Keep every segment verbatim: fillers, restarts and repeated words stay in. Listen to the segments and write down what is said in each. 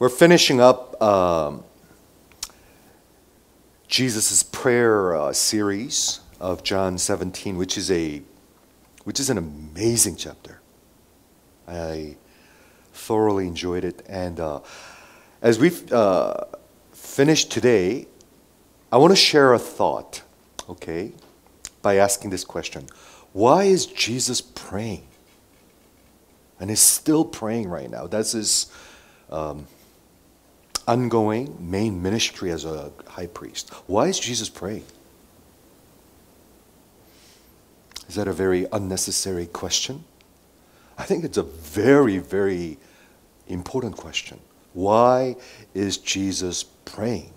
We're finishing up um, Jesus' prayer uh, series of John seventeen, which is a which is an amazing chapter. I thoroughly enjoyed it, and uh, as we've uh, finished today, I want to share a thought, okay, by asking this question: why is Jesus praying? And he's still praying right now. That's his um, ongoing main ministry as a high priest. Why is Jesus praying? Is that a very unnecessary question? I think it's a very, very important question. Why is Jesus praying?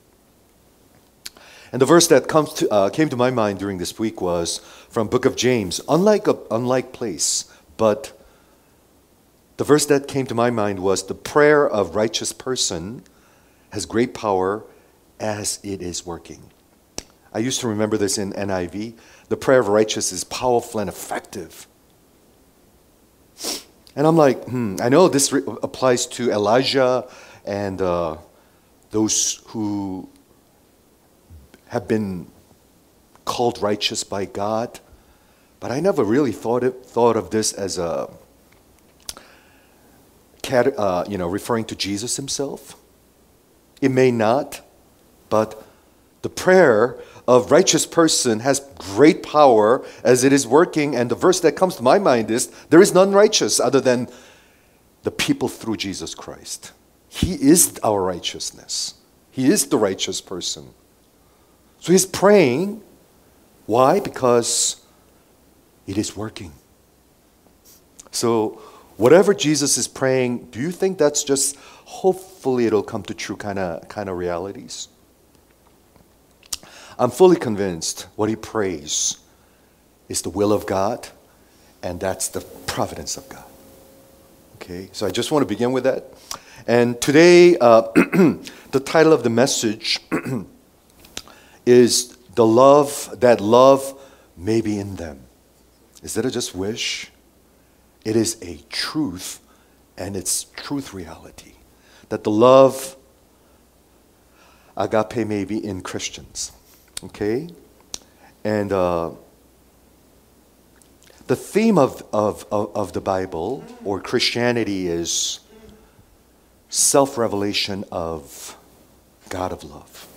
And the verse that comes to, uh, came to my mind during this week was from Book of James. Unlike a unlike place, but the verse that came to my mind was, the prayer of righteous person has great power as it is working. I used to remember this in N I V. The prayer of righteous is powerful and effective. And I'm like, hmm, I know this re- applies to Elijah and uh, those who have been called righteous by God. But I never really thought it, thought of this as a Uh, you know, referring to Jesus himself. It may not, but the prayer of righteous person has great power as it is working. And the verse that comes to my mind is, there is none righteous other than the people through Jesus Christ. He is our righteousness. He is the righteous person. So he's praying. Why? Because it is working. So whatever Jesus is praying, do you think that's just, hopefully it'll come to true kind of kind of realities? I'm fully convinced what he prays is the will of God, and that's the providence of God. Okay, so I just want to begin with that. And today, uh, the title of the message is The Love, That Love May Be in Them. Is that a just wish? It is a truth, and it's truth reality, that the love, agape, may be in Christians. Okay? And uh, the theme of, of, of, of the Bible, or Christianity, is self-revelation of God of love,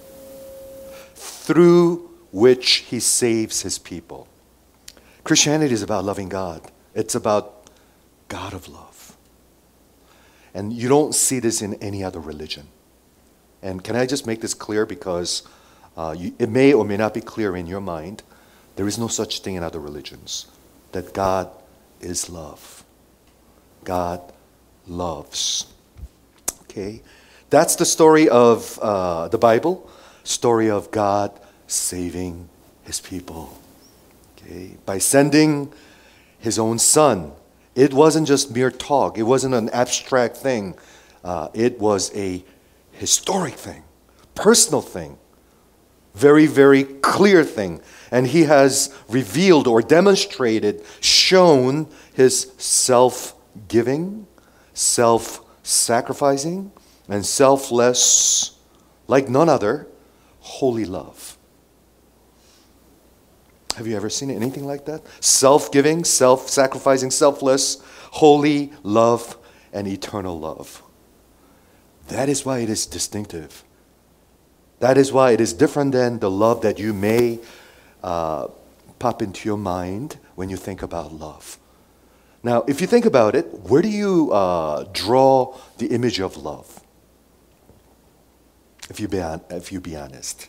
through which he saves his people. Christianity is about loving God. It's about God of love. And you don't see this in any other religion. And can I just make this clear, because uh, you, it may or may not be clear in your mind. There is no such thing in other religions, that God is love. God loves. Okay? That's the story of uh, the Bible, story of God saving his people. Okay? By sending his own son. It wasn't just mere talk. It wasn't an abstract thing. Uh, it was a historic thing, personal thing, very, very clear thing. And he has revealed or demonstrated, shown his self-giving, self-sacrificing, and selfless, like none other, holy love. Have you ever seen anything like that? Self-giving, self-sacrificing, selfless, holy love, and eternal love. That is why it is distinctive. That is why it is different than the love that you may uh, pop into your mind when you think about love. Now, if you think about it, where do you uh, draw the image of love? If you be, if you be honest.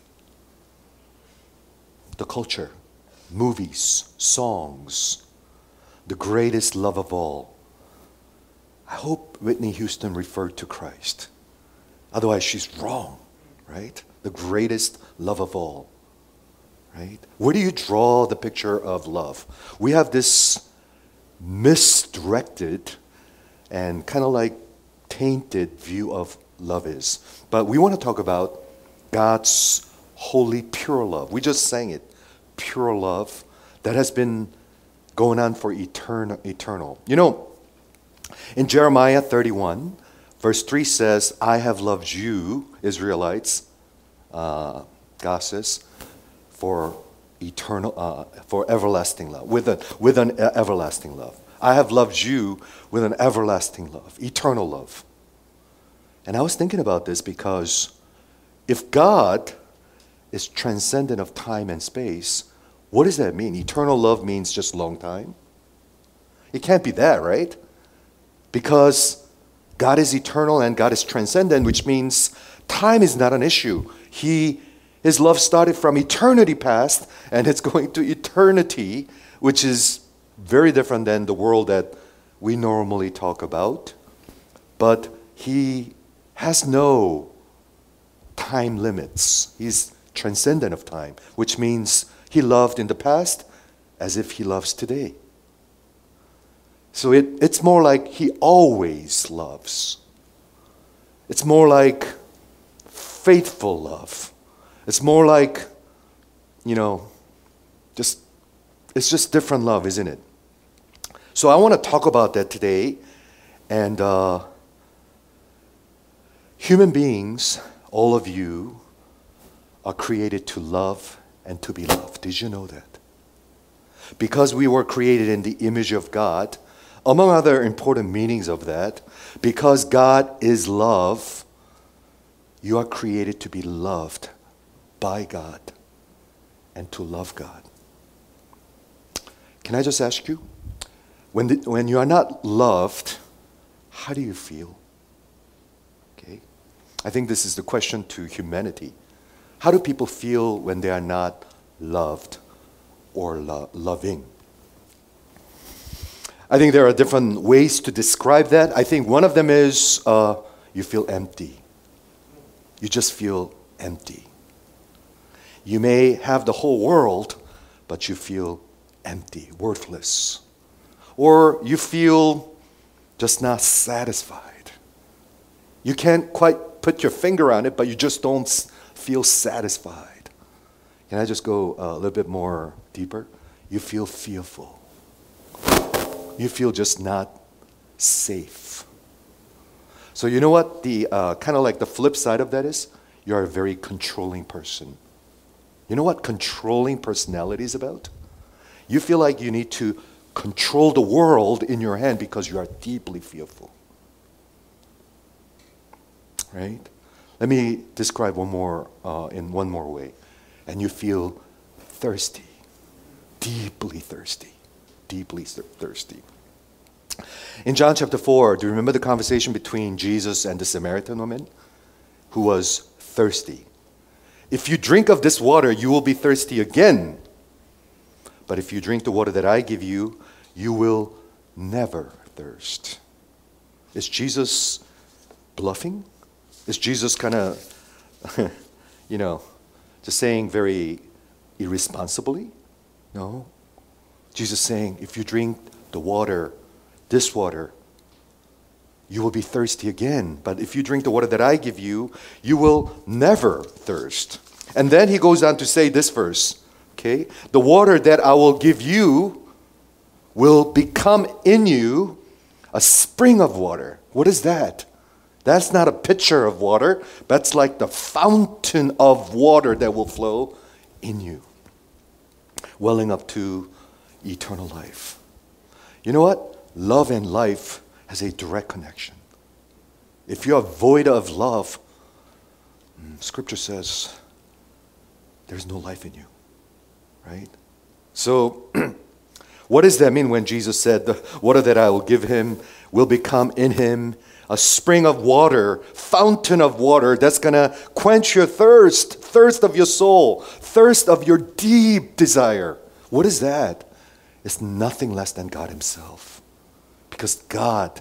The culture. Movies, songs, the greatest love of all. I hope Whitney Houston referred to Christ. Otherwise, she's wrong, right? The greatest love of all, right? Where do you draw the picture of love? We have this misdirected and kind of like tainted view of love is. But we want to talk about God's holy, pure love. We just sang it. Pure love that has been going on for eternal. eternal. You know, in Jeremiah thirty-one, Verse three says, I have loved you, Israelites, uh, God says, for eternal, uh, for everlasting love, with, a, with an everlasting love. I have loved you with an everlasting love, eternal love. And I was thinking about this because if God is transcendent of time and space, what does that mean? Eternal love means just long time? It can't be that, right? Because God is eternal and God is transcendent, which means time is not an issue. He, his love started from eternity past and it's going to eternity, which is very different than the world that we normally talk about. But he has no time limits. He's transcendent of time, which means he loved in the past as if he loves today. So it, it's more like he always loves. It's more like faithful love. It's more like, you know, just, it's just different love, isn't it? So I want to talk about that today. And uh, human beings, all of you, are created to love and to be loved. Did you know that? Because we were created in the image of God, among other important meanings of that, because God is love, you are created to be loved by God and to love God. Can I just ask you, when, the, when you are not loved, how do you feel? Okay, I think this is the question to humanity. How do people feel when they are not loved or lo- loving? I think there are different ways to describe that. I think one of them is uh, you feel empty. You just feel empty. You may have the whole world, but you feel empty, worthless. Or you feel just not satisfied. You can't quite put your finger on it, but you just don't feel satisfied. Can I just go a little bit more deeper? You feel fearful. You feel just not safe. So you know what the uh, kind of like the flip side of that is? You're a very controlling person. You know what controlling personality is about? You feel like you need to control the world in your hand because you are deeply fearful. Right? Let me describe one more uh, in one more way. And you feel thirsty, deeply thirsty. Deeply thirsty. In John chapter four, do you remember the conversation between Jesus and the Samaritan woman who was thirsty? If you drink of this water, you will be thirsty again. But if you drink the water that I give you, you will never thirst. Is Jesus bluffing? Is Jesus kind of, you know, just saying very irresponsibly? No. Jesus saying, if you drink the water, this water, you will be thirsty again. But if you drink the water that I give you, you will never thirst. And then he goes on to say this verse, okay? The water that I will give you will become in you a spring of water. What is that? That's not a pitcher of water. That's like the fountain of water that will flow in you, welling up to eternal life. You know what? Love and life has a direct connection. If you are void of love, Scripture says there's no life in you, right? So what does that mean when Jesus said, the water that I will give him will become in him a spring of water, fountain of water that's going to quench your thirst, thirst of your soul, thirst of your deep desire. What is that? It's nothing less than God himself. Because God,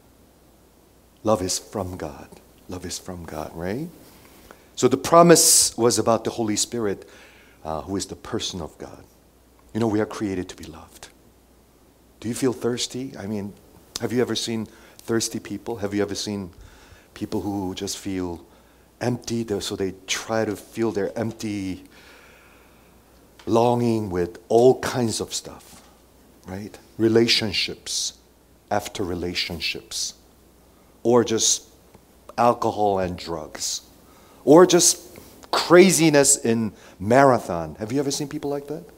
love is from God. Love is from God, right? So the promise was about the Holy Spirit, uh, who is the person of God. You know, we are created to be loved. Do you feel thirsty? I mean, have you ever seen thirsty people? Have you ever seen people who just feel empty, so they try to fill their empty longing with all kinds of stuff, right? Relationships after relationships, or just alcohol and drugs. Or just craziness in marathon. Have you ever seen people like that?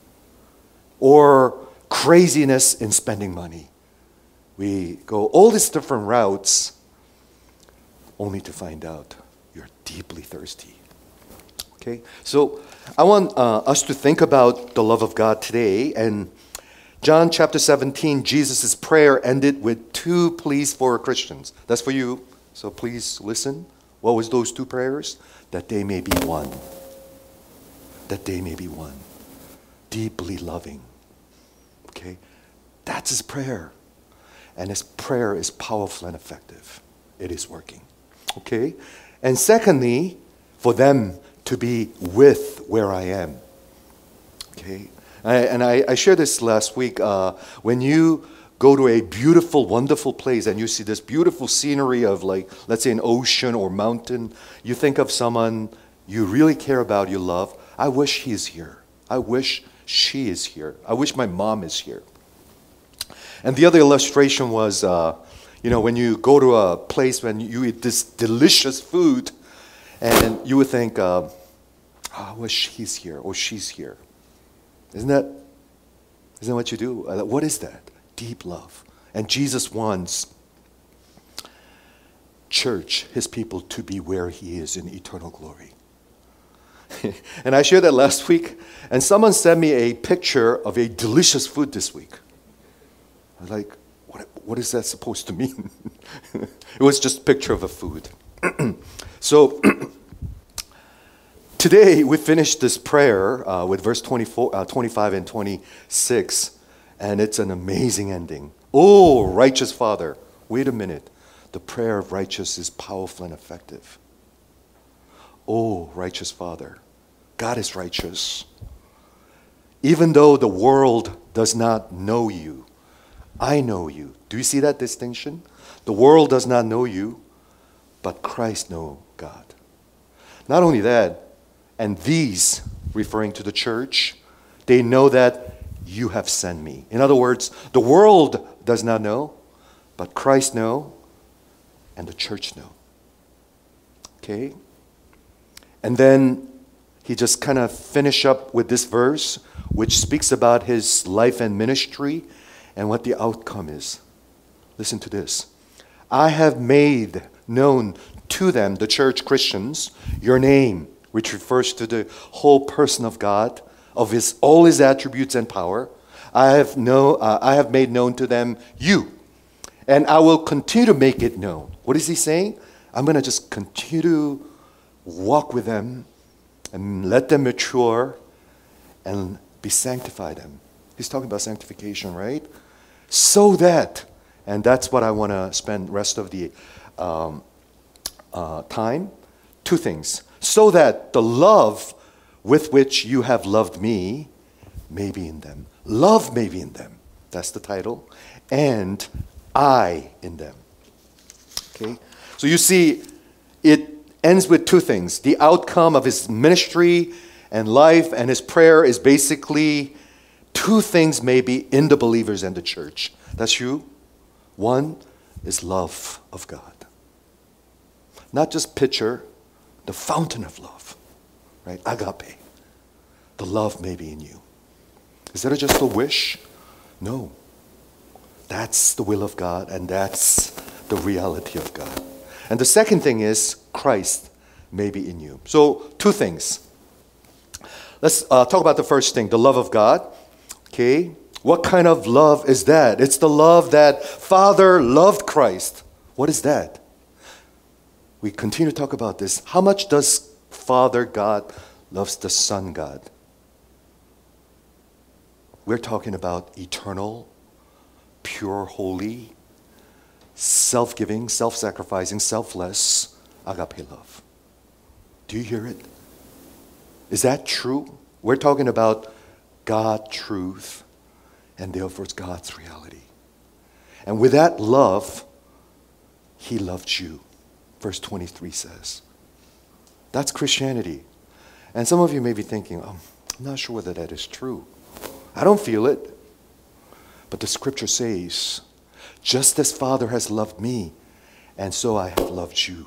Or craziness in spending money. We go all these different routes only to find out you're deeply thirsty. Okay? So I want uh, us to think about the love of God today. And John chapter seventeen, Jesus' prayer ended with two pleas for Christians. That's for you. So please listen. What was those two prayers? That they may be one. That they may be one. Deeply loving. Okay? That's his prayer. And his prayer is powerful and effective. It is working. Okay? And secondly, for them to be with where I am. Okay? I, and I, I shared this last week. Uh, when you go to a beautiful, wonderful place and you see this beautiful scenery of, like, let's say an ocean or mountain, you think of someone you really care about, you love. I wish he is here. I wish she is here. I wish my mom is here. And the other illustration was, uh, you know, when you go to a place when you eat this delicious food, and you would think, uh, oh, I wish he's here or she's here. Isn't that, isn't that what you do? Uh, what is that? Deep love. And Jesus wants church, his people, to be where he is in eternal glory. And I shared that last week, and someone sent me a picture of a delicious food this week. I was like, what, what is that supposed to mean? It was just a picture of a food. So today we finished this prayer uh, with verse twenty-four, uh, twenty-five and twenty-six, and it's an amazing ending. Oh, righteous Father. Wait a minute. The prayer of righteous is powerful and effective. Oh, righteous Father. God is righteous. Even though the world does not know you, I know you. Do you see that distinction? The world does not know you, but Christ knows God. Not only that, and these, referring to the church, they know that you have sent me. In other words, the world does not know, but Christ knows, and the church knows. Okay? And then he just kind of finish up with this verse, which speaks about his life and ministry and what the outcome is. Listen to this. I have made known to them, the church Christians, your name, which refers to the whole person of God, of his all his attributes and power. I have know, uh, I have made known to them you, and I will continue to make it known. What is he saying? I'm going to just continue to walk with them and let them mature and be sanctified them. He's talking about sanctification, right? So that, and that's what I want to spend the rest of the um, uh, time. Two things. So that the love with which you have loved me may be in them. Love may be in them. That's the title. And I in them. Okay? So you see, it ends with two things. The outcome of his ministry and life and his prayer is basically two things maybe in the believers and the church. That's you. One is love of God. Not just picture, the fountain of love. Right? Agape. The love may be in you. Is that just a wish? No. That's the will of God, and that's the reality of God. And the second thing is Christ may be in you. So two things. Let's uh, talk about the first thing, the love of God. Okay, what kind of love is that? It's the love that Father loved Christ. What is that? We continue to talk about this. How much does Father God loves the Son God? We're talking about eternal, pure, holy, self-giving, self-sacrificing, selfless agape love. Do you hear it? Is that true? We're talking about God truth, and therefore it's God's reality. And with that love, he loved you. Verse twenty-three says. That's Christianity. And some of you may be thinking, oh, I'm not sure whether that is true. I don't feel it. But the scripture says, just as Father has loved me, and so I have loved you.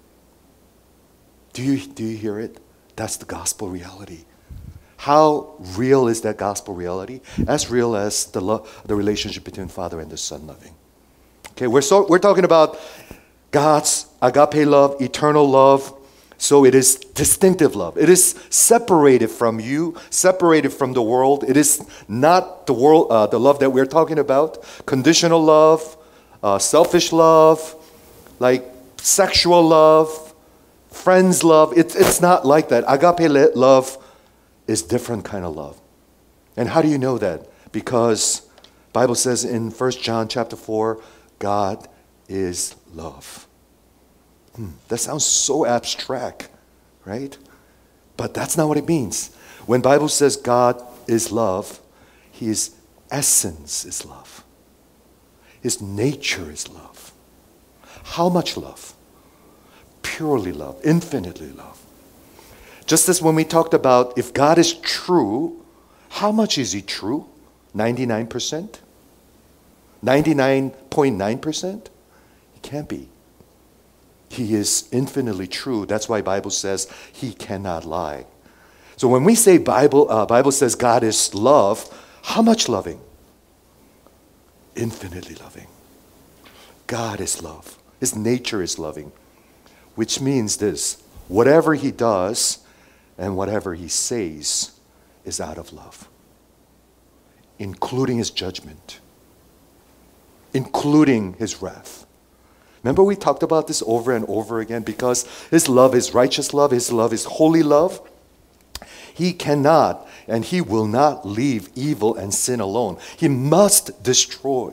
Do you, do you hear it? That's the gospel reality. How real is that gospel reality? As real as the, lo- the relationship between Father and the Son loving. Okay, we're, so, we're talking about God's agape love, eternal love. So it is distinctive love. It is separated from you, separated from the world. It is not the world, uh, the love that we're talking about. Conditional love, uh, selfish love, like sexual love, friends love. It's it's not like that. Agape love is different kind of love. And how do you know that? Because Bible says in First John chapter four, God is love. Hmm, that sounds so abstract, right? But that's not what it means. When Bible says God is love, His essence is love. His nature is love. How much love? Purely love, infinitely love. Just as when we talked about if God is true, how much is He true? ninety-nine percent? ninety-nine point nine percent? He can't be. He is infinitely true. That's why Bible says He cannot lie. So when we say Bible, uh, Bible says God is love, how much loving? Infinitely loving. God is love. His nature is loving. Which means this, whatever He does and whatever He says is out of love. Including His judgment. Including His wrath. Remember we talked about this over and over again because His love is righteous love, His love is holy love. He cannot and He will not leave evil and sin alone. He must destroy.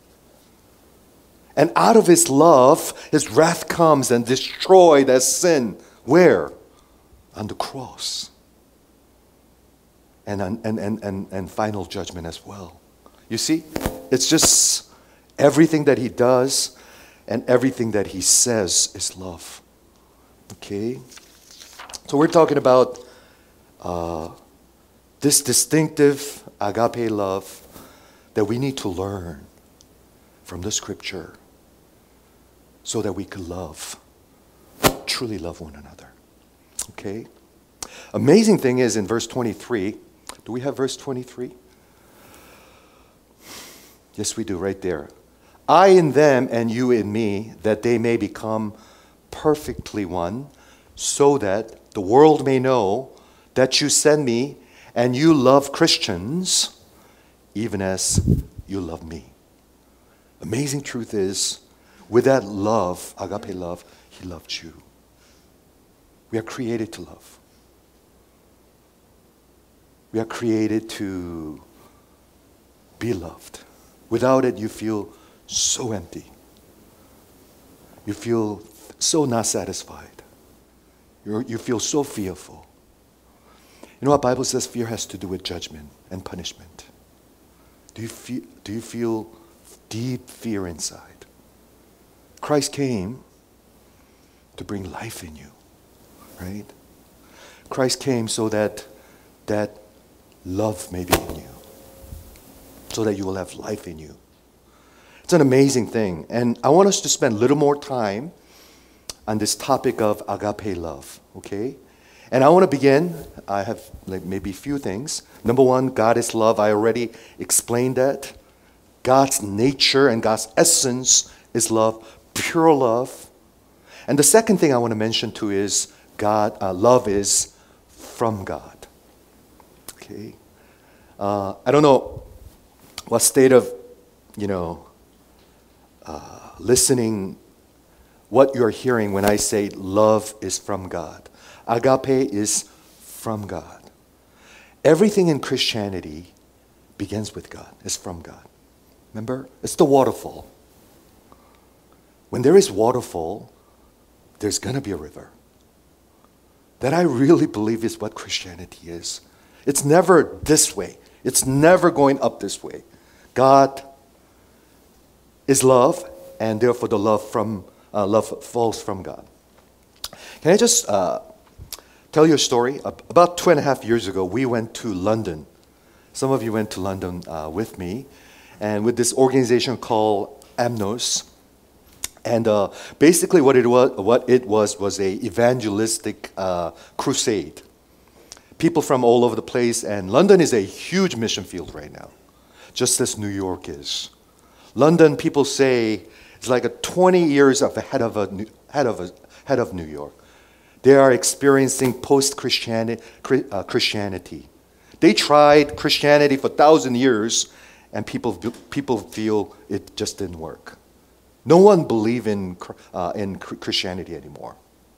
And out of His love, His wrath comes and destroys that sin. Where? On the cross. And, and, and, and, and final judgment as well. You see, it's just everything that He does and everything that He says is love. Okay? So we're talking about uh, this distinctive agape love that we need to learn from the Scripture so that we can love, truly love one another. Okay? Amazing thing is in verse twenty-three, do we have verse twenty-three? Yes, we do, right there. I in them and you in me, that they may become perfectly one, so that the world may know that you send me and you love Christians, even as you love me. Amazing truth is, with that love, agape love, He loved you. We are created to love. We are created to be loved. Without it, you feel so empty. You feel so not satisfied. You're, you feel so fearful. You know what Bible says fear has to do with judgment and punishment. Do you feel, do you feel deep fear inside? Christ came to bring life in you, right? Christ came so that that love may be in you, so that you will have life in you. It's an amazing thing. And I want us to spend a little more time on this topic of agape love, okay? And I want to begin, I have like maybe a few things. Number one, God is love. I already explained that. God's nature and God's essence is love, pure love. And the second thing I want to mention too is God, uh, love is from God. Okay? Uh, I don't know what state of, you know, uh, listening, what you're hearing when I say love is from God. Agape is from God. Everything in Christianity begins with God. It's from God. Remember? It's the waterfall. When there is waterfall, there's going to be a river. That I really believe is what Christianity is. It's never this way. It's never going up this way. God is love, and therefore the love from uh, love falls from God. Can I just uh, tell you a story? About two and a half years ago, we went to London. Some of you went to London uh, with me, and with this organization called AMNOS. And uh, basically what it was, what it was, was a evangelistic uh, crusade. People from all over the place, and London is a huge mission field right now, just as New York is. London, people say, is like a twenty years of ahead of a, head of a, head of New York. They are experiencing post-Christianity. Uh, Christianity. They tried Christianity for a thousand years, and people people feel it just didn't work. No one believes in uh, in Christianity anymore.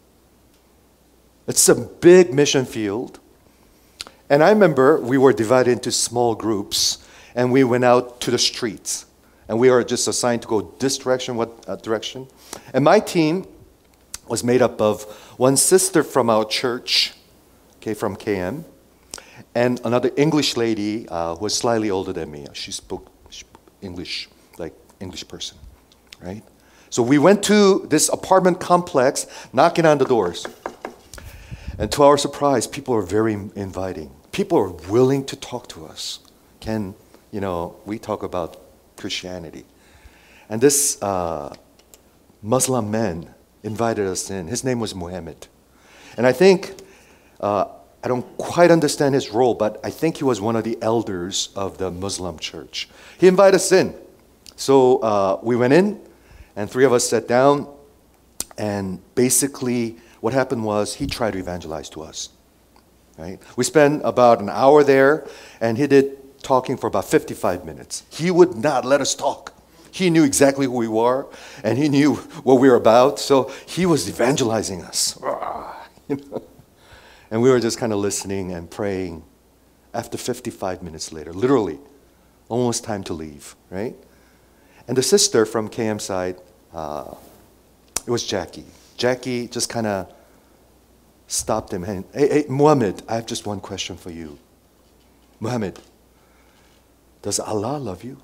It's a big mission field. And I remember we were divided into small groups, and we went out to the streets. And we were just assigned to go this direction, what uh, direction. And my team was made up of one sister from our church, okay, from K M, and another English lady uh, who was slightly older than me. She spoke English, like English person, right? So we went to this apartment complex, knocking on the doors. And to our surprise, people are very inviting. People are willing to talk to us. Can, you know, we talk about Christianity. And this uh, Muslim man invited us in. His name was Muhammad. And I think, uh, I don't quite understand his role, but I think he was one of the elders of the Muslim church. He invited us in. So uh, we went in, and three of us sat down, and basically what happened was he tried to evangelize to us. Right? We spent about an hour there, and he did talking for about fifty-five minutes. He would not let us talk. He knew exactly who we were, and he knew what we were about, so he was evangelizing us. You know? And we were just kind of listening and praying. After fifty-five minutes later, literally, almost time to leave, right? And the sister from K M side, uh, it was Jackie. Jackie just kind of stopped him and, hey, hey, Muhammad, I have just one question for you. Muhammad, does Allah love you?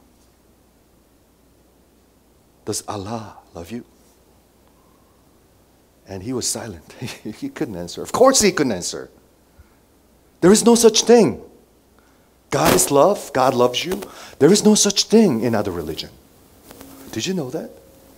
Does Allah love you? And he was silent. He couldn't answer. Of course he couldn't answer. There is no such thing. God is love. God loves you. There is no such thing in other religion. Did you know that?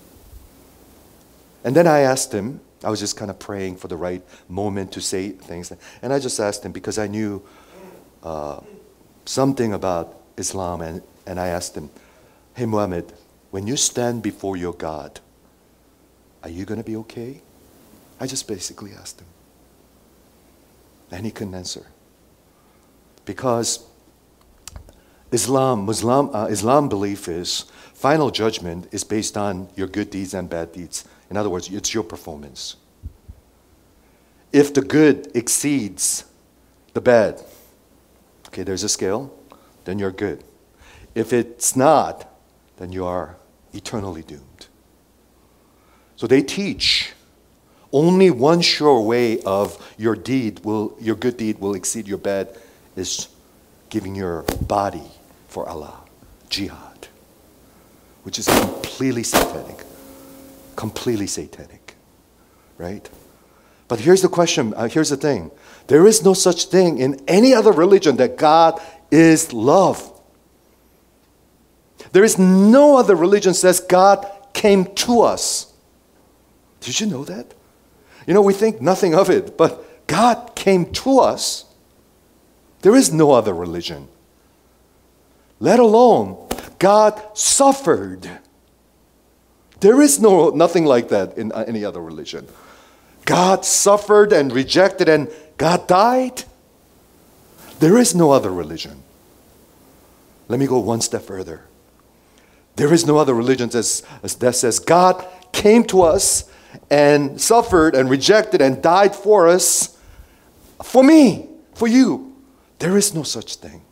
And then I asked him, I was just kind of praying for the right moment to say things. And I just asked him because I knew uh, something about Islam. And, and I asked him, hey, Muhammad, when you stand before your God, are you going to be okay? I just basically asked him. And he couldn't answer. Because Islam, Muslim, uh, Islam belief is final judgment is based on your good deeds and bad deeds. In other words, it's your performance. If the good exceeds the bad, okay, there's a scale, then you're good. If it's not, then you are eternally doomed. So they teach only one sure way of your deed will, your good deed will exceed your bad is giving your body for Allah, jihad, which is completely satanic, completely satanic, right? But here's the question, uh, here's the thing. There is no such thing in any other religion that God is love. There is no other religion that says God came to us. Did you know that? You know, we think nothing of it, but God came to us. There is no other religion. Let alone God suffered. There is no nothing like that in any other religion. God suffered and rejected and God died. There is no other religion. Let me go one step further. There is no other religion that says God came to us and suffered and rejected and died for us, for me, for you. There is no such thing.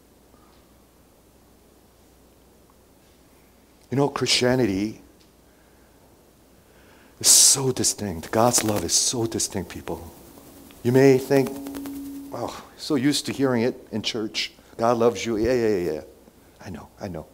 You know, Christianity is so distinct. God's love is so distinct, people. You may think, wow, so used to hearing it in church. God loves you. Yeah, yeah, yeah, yeah. I know, I know.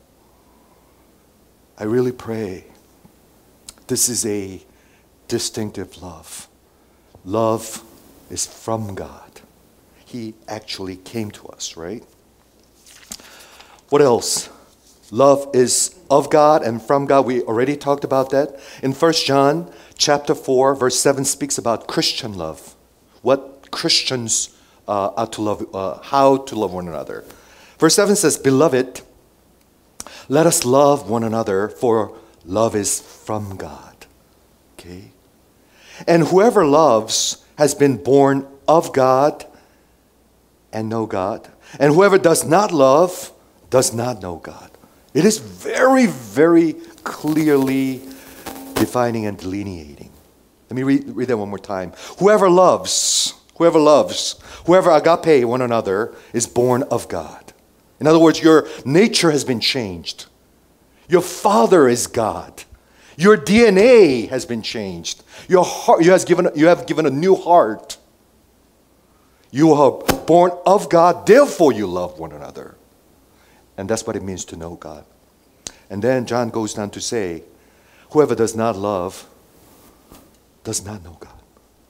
I really pray this is a distinctive love. Love is from God. He actually came to us, right? What else? Love is of God and from God. We already talked about that. In First John chapter four, verse seven speaks about Christian love. What Christians uh, are to love, uh, how to love one another. Verse seven says, "Beloved, let us love one another, for love is from God." Okay? And whoever loves has been born of God and know God. And whoever does not love does not know God. It is very, very clearly defining and delineating. Let me read, read that one more time. Whoever loves, whoever loves, whoever agape one another is born of God. In other words, your nature has been changed. Your father is God. Your D N A has been changed. Your heart, you, has given, you have given a new heart. You are born of God, therefore you love one another. And that's what it means to know God. And then John goes down to say, whoever does not love does not know God.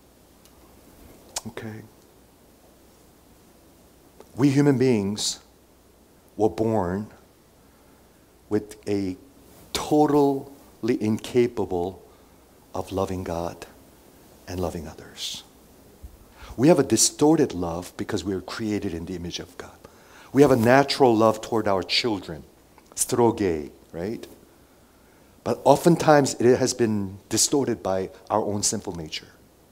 Okay? We human beings were born with a totally incapable of loving God and loving others. We have a distorted love because we were created in the image of God. We have a natural love toward our children, stroge, right? But oftentimes it has been distorted by our own sinful nature.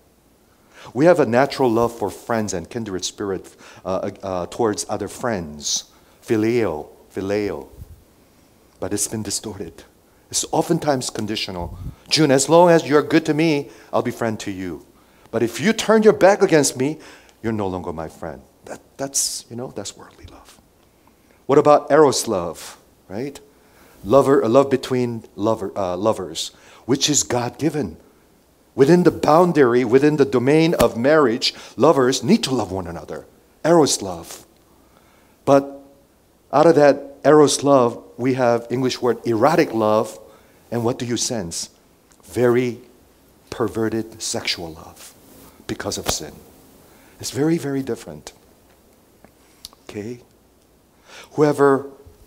We have a natural love for friends and kindred spirit uh, uh, towards other friends, phileo, phileo. But it's been distorted. It's oftentimes conditional. June, as long as you're good to me, I'll be friend to you. But if you turn your back against me, you're no longer my friend. That, that's, you know, that's worldly love. What about eros love, right? Lover, a love between lover, uh, lovers, which is God-given. Within the boundary, within the domain of marriage, lovers need to love one another. Eros love. But out of that eros love, we have English word erotic love. And what do you sense? Very perverted sexual love because of sin. It's very, very different. Okay? Whoever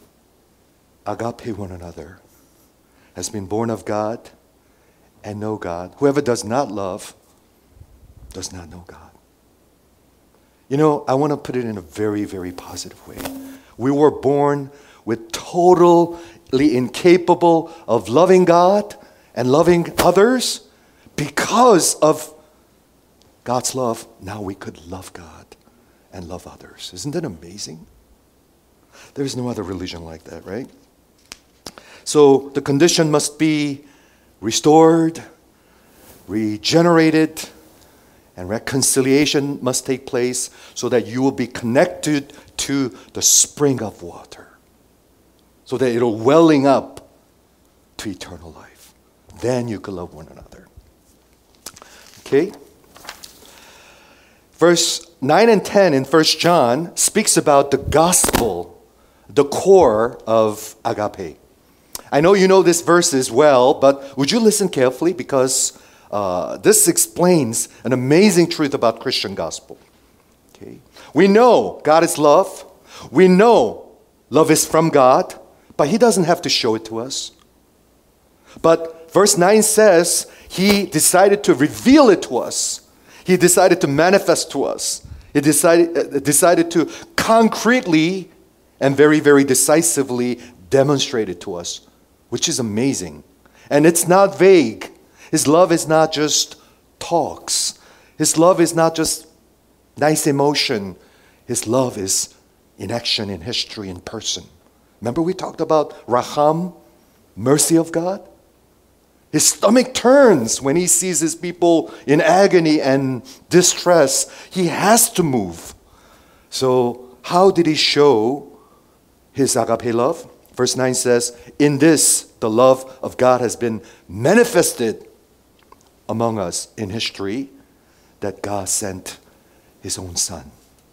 agape one another has been born of God and know God. Whoever does not love does not know God. You know, I want to put it in a very, very positive way. We were born with totally incapable of loving God and loving others. Because of God's love, now we could love God and love others. Isn't that amazing? There's no other religion like that, right? So the condition must be restored, regenerated, and reconciliation must take place so that you will be connected to the spring of water, so that it'll welling up to eternal life. Then you can love one another. Okay? Verse nine and ten in First John speaks about the gospel, the core of agape. I know you know this verse as well, but would you listen carefully, because uh, this explains an amazing truth about Christian gospel. Okay? We know God is love. We know love is from God, but He doesn't have to show it to us. But verse nine says He decided to reveal it to us. He decided to manifest to us. He decided, uh, decided to concretely and very, very decisively demonstrate it to us, which is amazing. And it's not vague. His love is not just talks. His love is not just nice emotion. His love is in action, in history, in person. Remember we talked about Raham, mercy of God? His stomach turns when he sees his people in agony and distress. He has to move. So how did he show his agape love? Verse nine says, in this, the love of God has been manifested among us in history, that God sent His own Son.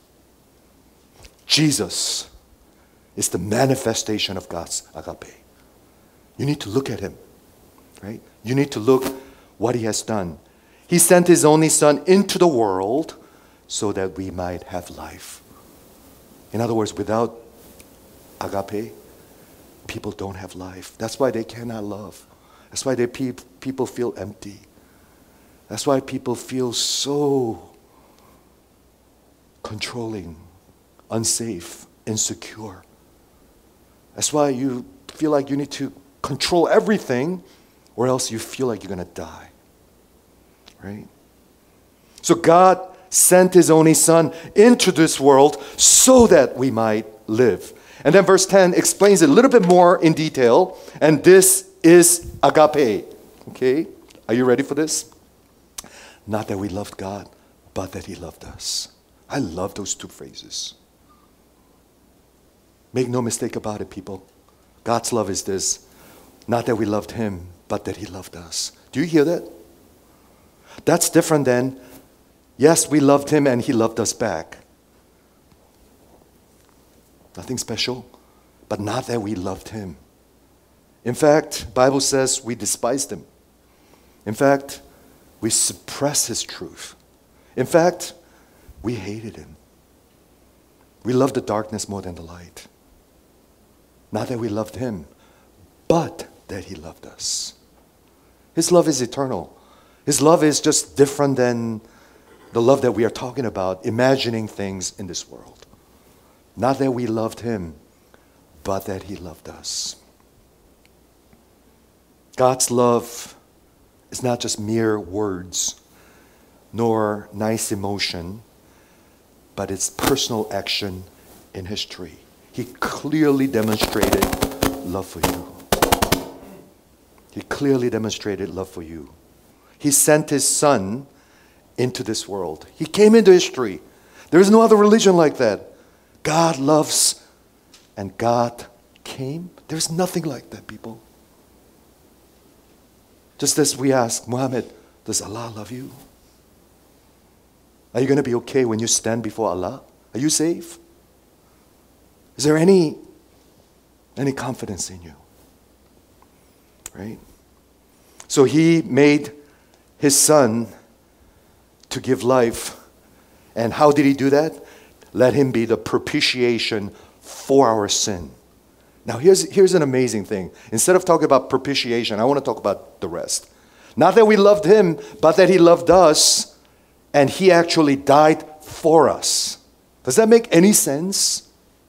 Jesus is the manifestation of God's agape. You need to look at Him, right? You need to look what He has done. He sent His only Son into the world so that we might have life. In other words, without agape, people don't have life. That's why they cannot love. That's why they pe- people feel empty. That's why people feel so controlling, unsafe, insecure. That's why you feel like you need to control everything, or else you feel like you're going to die. Right? So God sent his only Son into this world so that we might live. And then verse ten explains it a little bit more in detail. And this is agape. Okay? Are you ready for this? Not that we loved God, but that he loved us. I love those two phrases. Make no mistake about it, people. God's love is this. Not that we loved him, but that he loved us. Do you hear that? That's different than, yes, we loved him and he loved us back. Nothing special, but not that we loved him. In fact, the Bible says we despised him. In fact, we suppressed his truth. In fact, we hated him. We loved the darkness more than the light. Not that we loved him, but that he loved us. His love is eternal. His love is just different than the love that we are talking about, imagining things in this world. Not that we loved him, but that he loved us. God's love is not just mere words, nor nice emotion, but it's personal action in history. He clearly demonstrated love for you. He clearly demonstrated love for you. He sent his Son into this world. He came into history. There is no other religion like that. God loves and God came. There's nothing like that, people. Just as we ask, Muhammad, does Allah love you? Are you going to be okay when you stand before Allah? Are you safe? Is there any, any confidence in you? Right? So he made his Son to give life. And how did he do that? Let him be the propitiation for our sin. Now here's, here's an amazing thing. Instead of talking about propitiation, I want to talk about the rest. Not that we loved him, but that he loved us, and he actually died for us. Does that make any sense?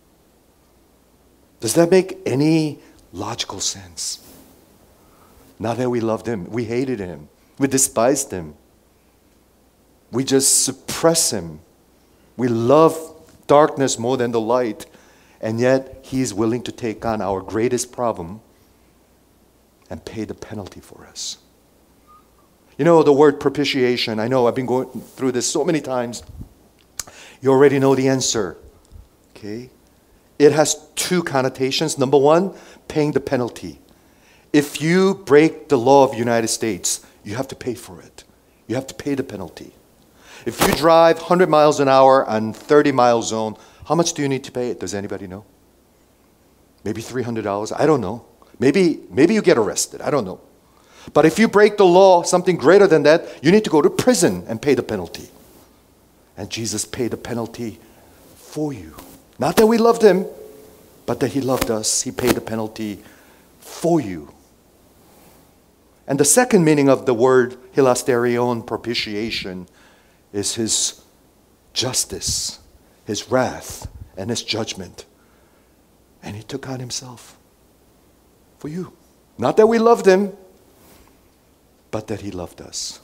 Does that make any logical sense? Not that we loved him. We hated him. We despised him. We just suppress him. We love darkness more than the light. And yet, he is willing to take on our greatest problem and pay the penalty for us. You know, the word propitiation, I know I've been going through this so many times. You already know the answer. Okay? It has two connotations. Number one, paying the penalty. If you break the law of the United States, you have to pay for it. You have to pay the penalty. If you drive one hundred miles an hour on thirty mile zone, how much do you need to pay it? Does anybody know? Maybe three hundred dollars? I don't know. Maybe, maybe you get arrested. I don't know. But if you break the law, something greater than that, you need to go to prison and pay the penalty. And Jesus paid the penalty for you. Not that we loved him, but that he loved us. He paid the penalty for you. And the second meaning of the word hilasterion, propitiation, is his justice, his wrath, and his judgment. And he took on himself for you. Not that we loved him, but that he loved us.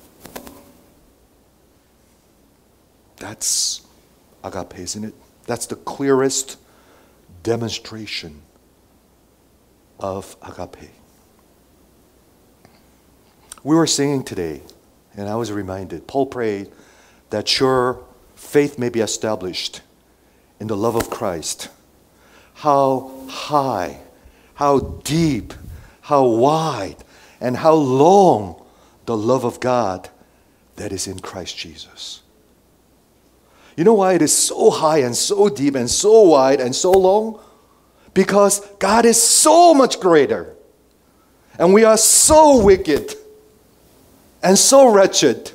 That's agape, isn't it? That's the clearest demonstration of agape. We were singing today, and I was reminded, Paul prayed that your faith may be established in the love of Christ. How high, how deep, how wide, and how long the love of God that is in Christ Jesus. You know why it is so high and so deep and so wide and so long? Because God is so much greater. And we are so wicked and so wretched.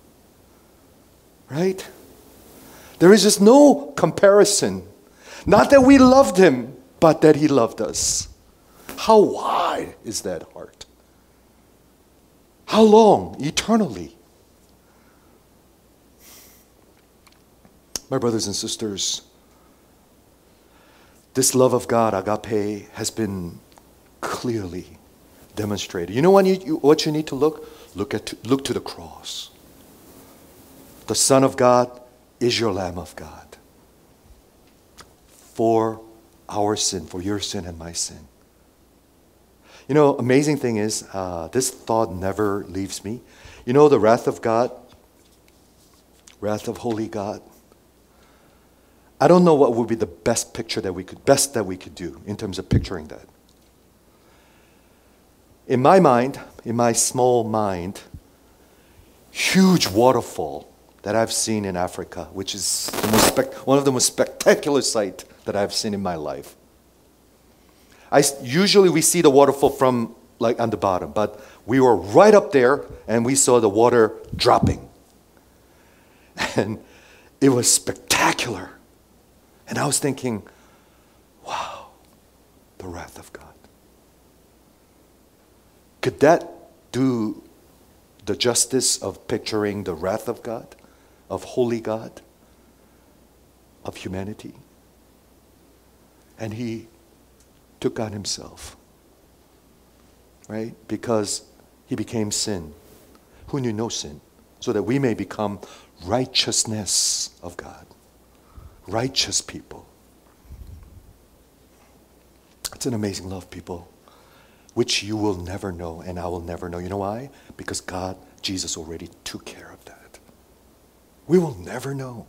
Right? There is just no comparison. Not that we loved him, but that he loved us. How wide is that heart? How long? Eternally. My brothers and sisters, this love of God, agape, has been clearly demonstrated. You know what you, you, what you need to look? Look, at, look to the cross. The Son of God is your Lamb of God. For our sin, for your sin and my sin. You know, amazing thing is, uh, this thought never leaves me. You know, the wrath of God, wrath of holy God. I don't know what would be the best picture that we could, best that we could do in terms of picturing that. In my mind, in my small mind, huge waterfall that I've seen in Africa, which is the most spec- one of the most spectacular sights that I've seen in my life. I, usually we see the waterfall from like on the bottom, but we were right up there and we saw the water dropping. And it was spectacular. And I was thinking, wow, the wrath of God. Could that do the justice of picturing the wrath of God, of holy God, of humanity? And he took on himself, right? Because he became sin, who knew no sin, so that we may become righteousness of God, righteous people. It's an amazing love, people, which you will never know and I will never know. You know why? Because God, Jesus already took care of that. We will never know.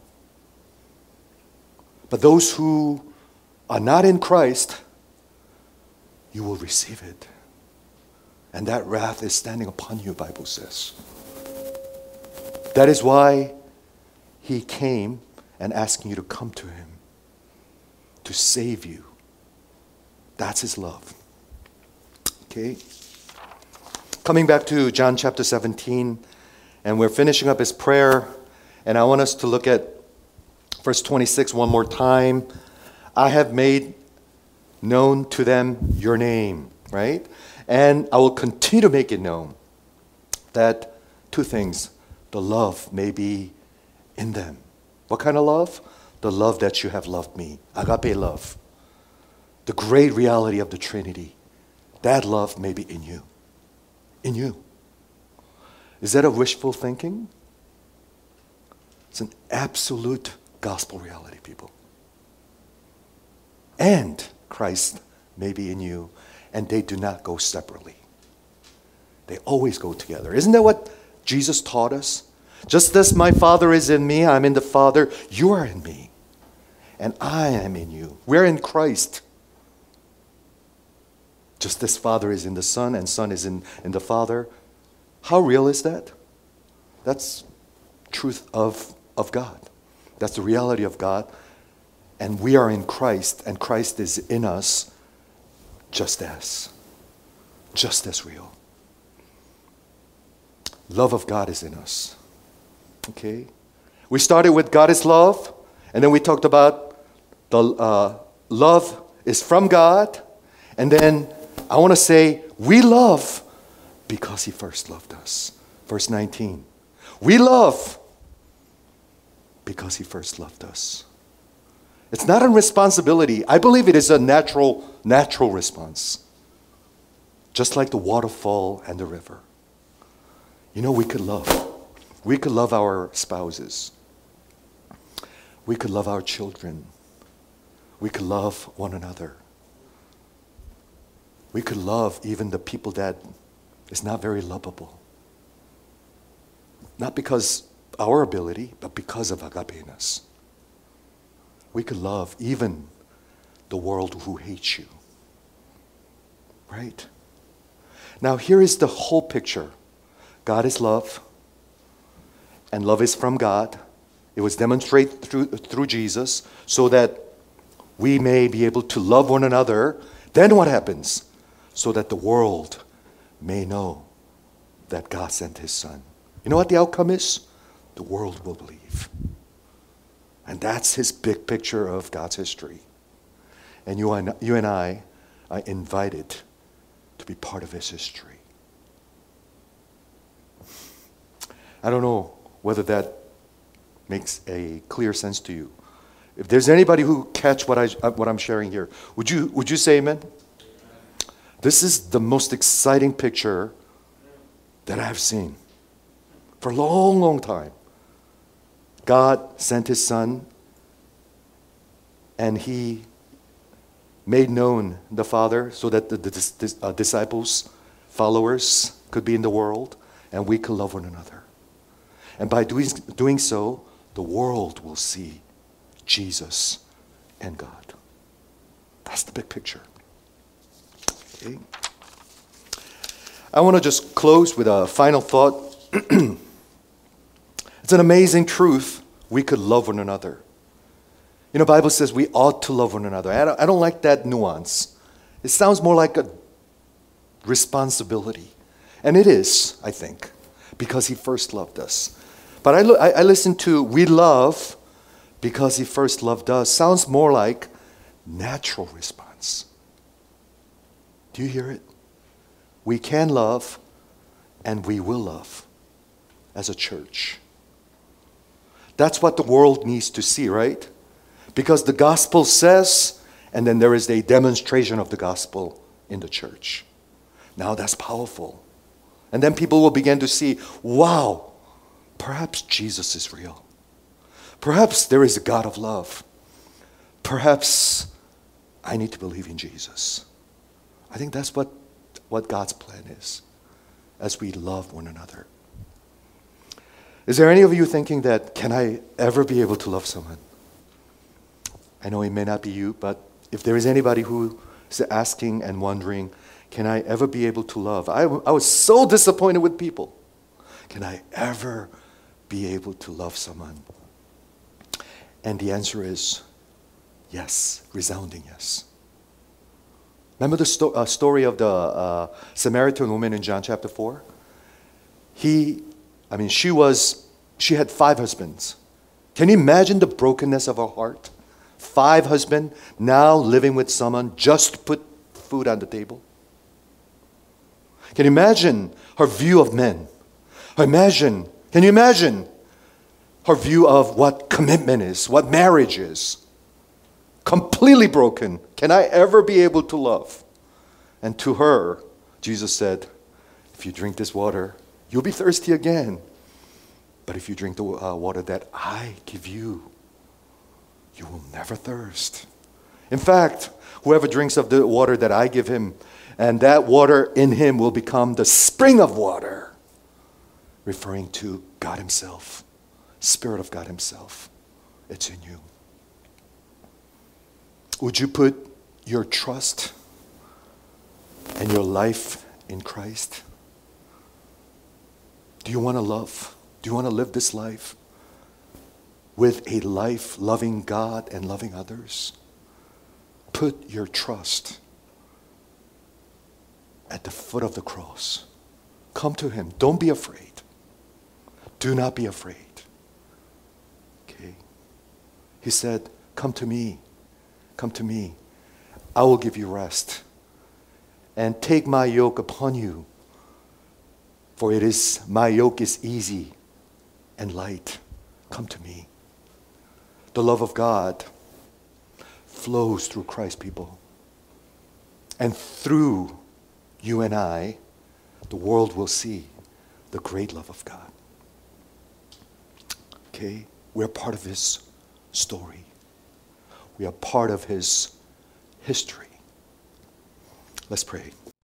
But those who are not in Christ, you will receive it. And that wrath is standing upon you, Bible says. That is why he came and asking you to come to him, to save you. That's his love. Okay? Coming back to John chapter seventeen, and we're finishing up his prayer, and I want us to look at verse twenty-six one more time. I have made known to them your name, right? And I will continue to make it known that two things, the love may be in them. What kind of love? The love that you have loved me. Agape love. The great reality of the Trinity. That love may be in you. In you. Is that a wishful thinking? It's an absolute gospel reality, people. And Christ may be in you, and they do not go separately. They always go together. Isn't that what Jesus taught us? Just as my Father is in me, I'm in the Father, you are in me, and I am in you. We're in Christ. Just as Father is in the Son, and Son is in, in the Father. How real is that? That's truth of, of God. That's the reality of God. And we are in Christ, and Christ is in us just as. Just as real. Love of God is in us. Okay? We started with God is love, and then we talked about the uh, love is from God, and then I want to say we love because he first loved us. Verse nineteen. We love because he first loved us. It's not a responsibility. I believe it is a natural, natural response. Just like the waterfall and the river. You know, we could love. We could love our spouses. We could love our children. We could love one another. We could love even the people that is not very lovable. Not because our ability, but because of agape-ness. We could love even the world who hates you. Right? Now here is the whole picture. God is love, and love is from God. It was demonstrated through, through Jesus so that we may be able to love one another. Then what happens? So that the world may know that God sent his Son. You know what the outcome is? The world will believe. And that's his big picture of God's history. And you and, you and I are invited to be part of his history. I don't know whether that makes a clear sense to you. If there's anybody who catch what I what I'm sharing here, would you would you say amen? This is the most exciting picture that I have seen for a long, long time. God sent his son, and he made known the Father so that the, the, the uh, disciples, followers could be in the world, and we could love one another. And by doing, doing so, the world will see Jesus and God. That's the big picture. Okay. I want to just close with a final thought. It's an amazing truth. We could love one another. You know, the Bible says we ought to love one another. I don't, I don't like that nuance. It sounds more like a responsibility. And it is, I think, because he first loved us. But I, lo- I, I listen to we love because he first loved us. Sounds more like natural response. Do you hear it? We can love and we will love as a church. That's what the world needs to see, right? Because the gospel says, and then there is a demonstration of the gospel in the church. Now that's powerful. And then people will begin to see, wow, perhaps Jesus is real. Perhaps there is a God of love. Perhaps I need to believe in Jesus. I think that's what, what God's plan is as we love one another. Is there any of you thinking that, can I ever be able to love someone? I know it may not be you, but if there is anybody who is asking and wondering, can I ever be able to love? I, I was so disappointed with people. Can I ever be able to love someone? And the answer is yes, resounding yes. Remember the sto- uh, story of the uh, Samaritan woman in John chapter four? He, I mean, she was, she had five husbands. Can you imagine the brokenness of her heart? Five husbands, now living with someone just to put food on the table. Can you imagine her view of men? Imagine, can you imagine her view of what commitment is, what marriage is? Completely broken. Can I ever be able to love? And to her, Jesus said, if you drink this water, you'll be thirsty again. But if you drink the uh, water that I give you, you will never thirst. In fact, whoever drinks of the water that I give him, and that water in him will become the spring of water, referring to God himself, Spirit of God himself. It's in you. Would you put your trust and your life in Christ? Do you want to love? Do you want to live this life with a life loving God and loving others? Put your trust at the foot of the cross. Come to him. Don't be afraid. Do not be afraid. Okay? He said, come to me. Come to me. I will give you rest. And take my yoke upon you. For it is, my yoke is easy and light. Come to me. The love of God flows through Christ, people. And through you and I, the world will see the great love of God. Okay? We're part of his story. We are part of his history. Let's pray.